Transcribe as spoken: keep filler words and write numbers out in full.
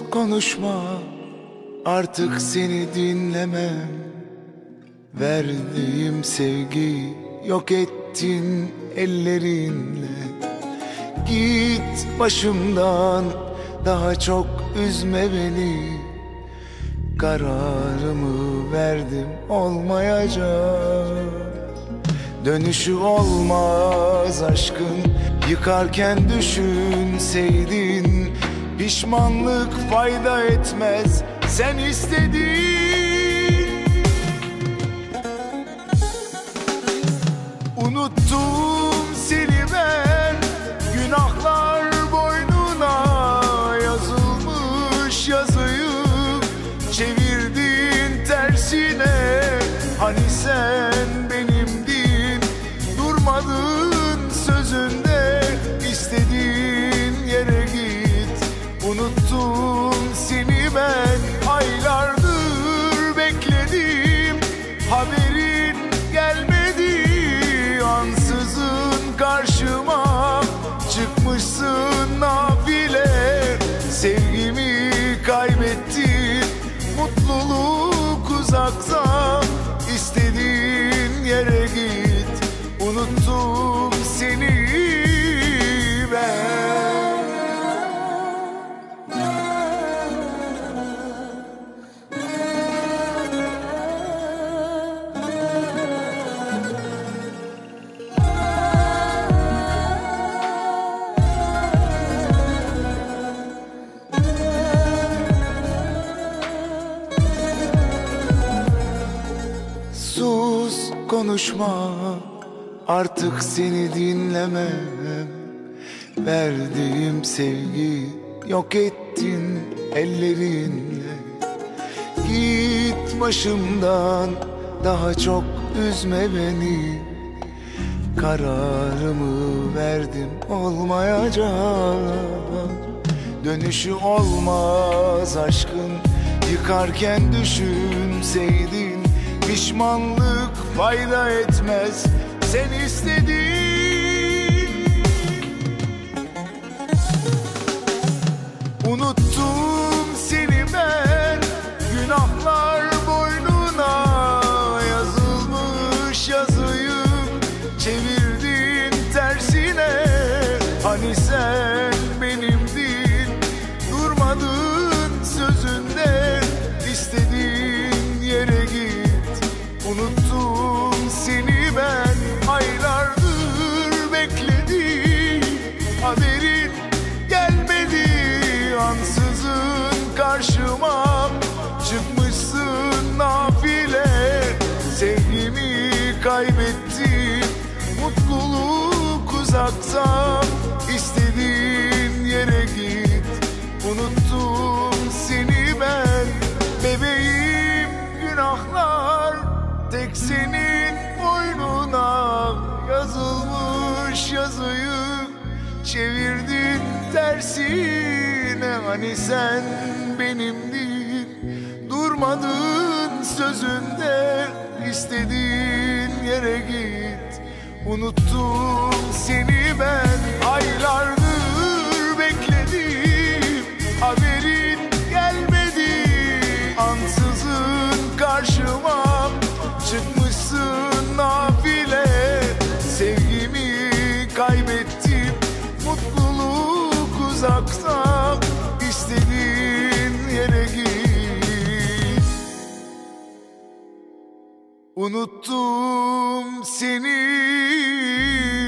konuşma, artık seni dinlemem. Verdiğim sevgi yok ettin ellerinle. Git başımdan, daha çok üzme beni. Kararımı verdim, olmayacak. Dönüşü olmaz aşkın, yıkarken düşünseydin. Pişmanlık fayda etmez, sen istedin. Unuttum seni ben, günahlar boynuna yazılmış yazıyı çevirdin tersine. Hani sen benimdin, durmadın sözünde, istediğin yere git. Unuttum seni ben, aylardır bekledim, haberin gelmedi. Ansızın karşıma çıkmışsın nafile. Sevgimi kaybettim, mutluluk uzakta, istediğin yere git. Unuttum seni ben. Sus, konuşma, artık seni dinlemem. Verdiğim sevgi yok ettin ellerinle. Git başımdan, daha çok üzme beni. Kararımı verdim, olmayacak. Dönüşü olmaz aşkın, yıkarken düşünseydin. Pişmanlık fayda etmez, sen istedin. Unuttum seni ben, günahlar boynuna yazılmış yazıyı çevirdin tersine. Hani sen benimdin, durmadın sözünde, istediğin yere git. Unuttum seni ben, aylardır bekledim, haberin gelmedi. Ansızın karşıma çıkmışsın nafile. Sevgimi kaybettim, mutluluk uzakta, istediğin yere git. Unuttum seni ben, bebeğim, günahlar tek senin boynuna yazılmış yazıyı çevirdin tersine. Hani sen benimdin, durmadın sözünde, istediğin yere git. Unuttum seni ben, aylardır bekledim, haberin gelmedi. Ansızın karşıma çıkmışsın nafile. Sevgimi kaybettim, mutluluk uzakta, istediğin yere git. Unuttum seni